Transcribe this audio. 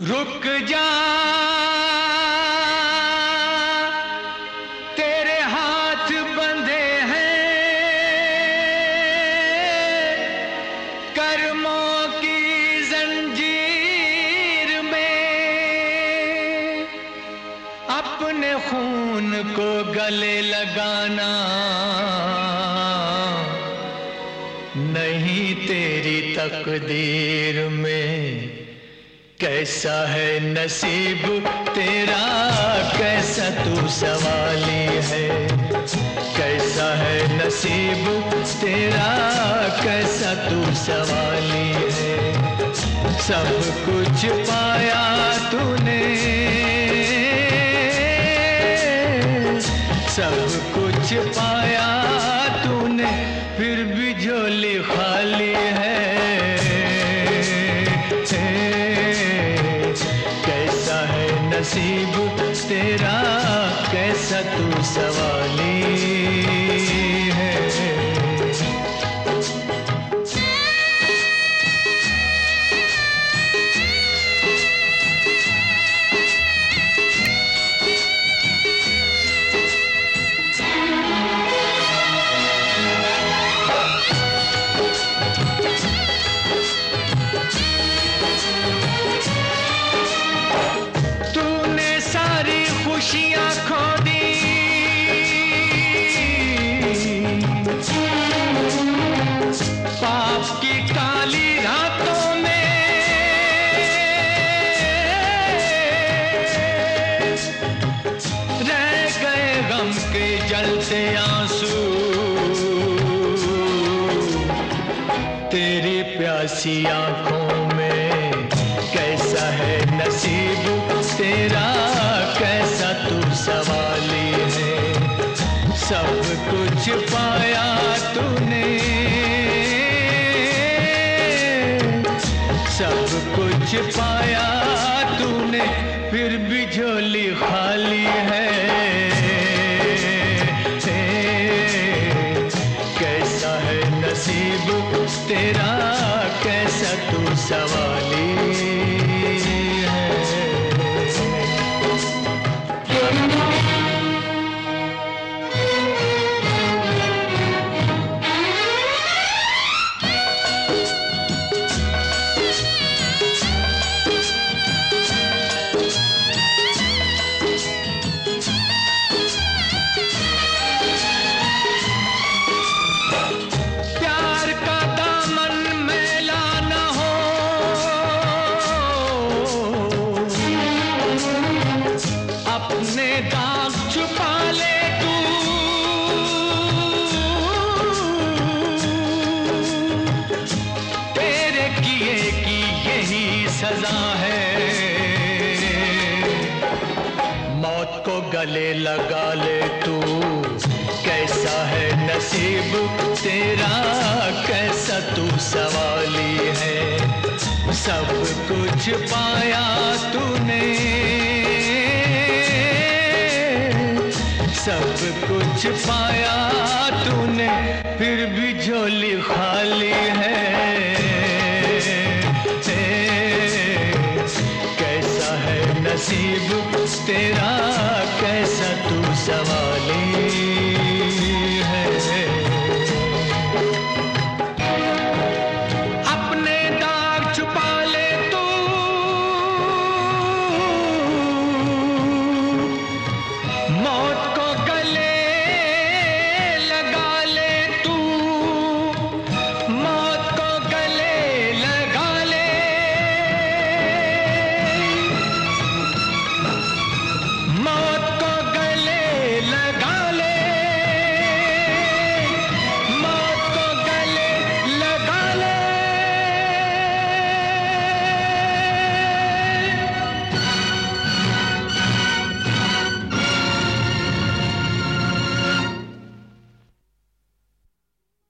रुक जा तेरे हाथ बंधे हैं कर्मों की जंजीर में, अपने खून को गले लगाना नहीं तेरी तकदीर में। कैसा है नसीब तेरा, कैसा तू सवाली है। कैसा है नसीब तेरा, कैसा तू सवाली है। सब कुछ पाया तूने, सब कुछ पाया तूने, फिर भी झोली खाली है। नसीब तेरा, कैसा तू सवाली है। खुशियां खो दी, पाप की काली रातों में रह गए गम के जलते आंसू। तेरी प्यासी आंखों में कैसा है नसीब तेरा, कैसा तू सवाली है। सब कुछ पाया तूने, सब कुछ पाया तूने, फिर भी झोली खाली है। कैसा है नसीब तेरा, कैसा तू सवाली है। अपने दाग छुपा ले तू, तेरे किए की यही सजा है। मौत को गले लगा ले तू, कैसा है नसीब तेरा, कैसा तू सवाली है। सब कुछ पाया तूने, सब कुछ पाया तूने, फिर भी झोली खाली है। कैसा है नसीब तेरा, कैसा तू सवाल